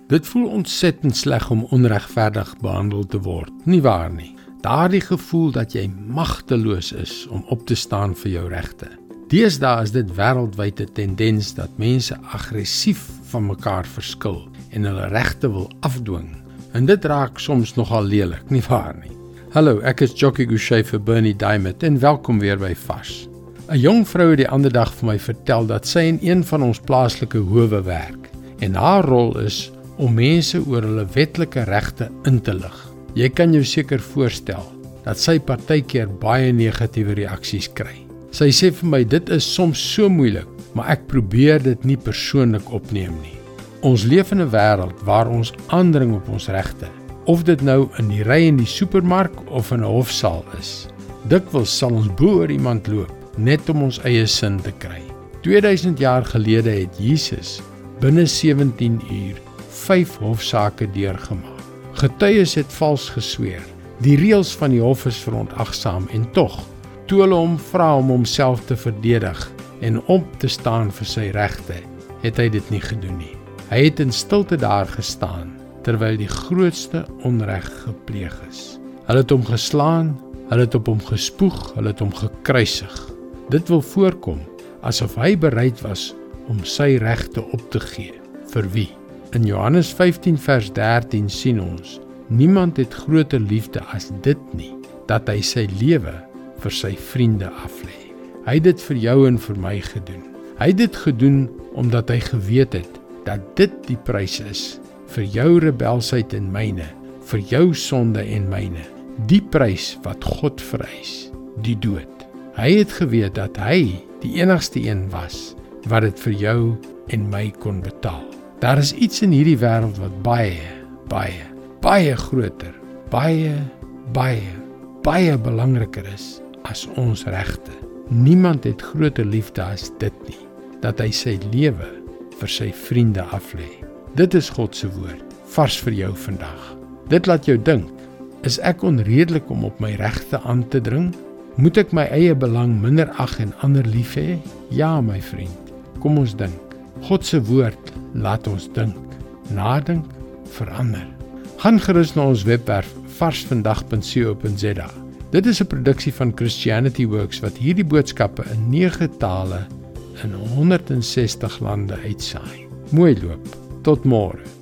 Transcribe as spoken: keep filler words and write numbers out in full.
Dit voel ontsettend sleg om onregverdig behandel te word, nie waar nie? Daardie gevoel dat jy magteloos is om op te staan vir jou regte. Deesdae is dit wêreldwyd 'n tendens dat mense aggressief van mekaar verskil en hulle regte wil afdwing. En dit raak soms nogal lelik, nie waar nie? Hallo, ek is Jockey Gouchee vir Bernie Diamond en welkom weer by Vars. 'n Jong vrou het die ander dag vir my vertel dat sy in een van ons plaaslike howe werk en haar rol is om mense oor hulle wetlike regte in te lig. Jy kan jou seker voorstel dat sy partykeer baie negatiewe reaksies kry. Sy sê vir my, dit is soms so moeilik, maar ek probeer dit nie persoonlik opneem nie. Ons leef in 'n wêreld waar ons aandring op ons regte, of dit nou in die ry in die supermark of in 'n hofsaal is. Dikwels sal ons bo oor iemand loop, net om ons eie sin te kry. tweeduisend jaar gelede het Jesus binne sewentien uur vyf hofsaake deurgemaak. Getuies het vals gesweer. Die reëls van die hof is verontagsaam en tog, toe hulle hom vra om homself te verdedig en op te staan vir sy regte, het hy dit nie gedoen nie. Hy het in stilte daar gestaan, terwyl die grootste onreg gepleeg is. Hulle het hom geslaan, hulle het op hom gespoeg, hulle het hom gekruisig. Dit wil voorkom asof hy bereid was om sy regte op te gee. Vir wie? In Johannes vyftien vers dertien sien ons, niemand het groter liefde as dit nie, dat hy sy lewe vir sy vriende aflê. Hy het dit vir jou en vir my gedoen. Hy het dit gedoen omdat hy geweet het dat dit die prys is vir jou rebelsheid en myne, vir jou sonde en myne, die prys wat God vereis, die dood. Hy het geweet dat hy die enigste een was wat dit vir jou en my kon betaal. Daar is iets in hierdie wêreld wat baie, baie, baie groter, baie, baie, baie belangriker is as ons regte. Niemand het groter liefde as dit nie, dat hy sy lewe vir sy vriende aflê. Dit is God se woord, vars vir jou vandag. Dit laat jou dink, is ek onredelik om op my regte aan te dring? Moet ek my eie belang minder ag en ander lief hê? Ja, my vriend, kom ons dink. God se woord laat ons dink, nadink, verander. Gaan gerus na ons webwerf vars vandag punt co punt za. Dit is 'n produksie van Christianity Works wat hierdie boodskappe in nege tale in honderd en sestig lande uitsaai. Mooi loop, tot môre.